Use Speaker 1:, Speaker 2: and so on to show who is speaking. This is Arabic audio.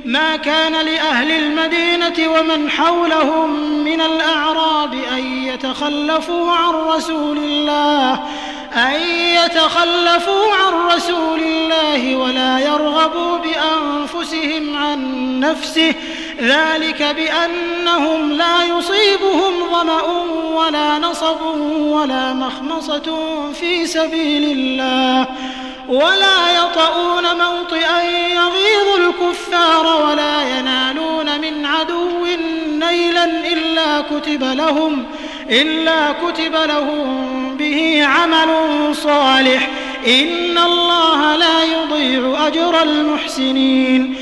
Speaker 1: ما كان لأهل المدينة ومن حولهم من الأعراب أن يتخلفوا عن رسول الله ولا يرغبوا بأنفسهم عن نفسه، ذلك بأنهم لا يصيبهم ظمأ ولا نصب ولا مخمصة في سبيل الله، ولا يطؤون موطئا يغيظ الكفار ولا ينالون من عدو نيلا إلا كتب لهم به عمل صالح، إن الله لا يضيع أجر المحسنين.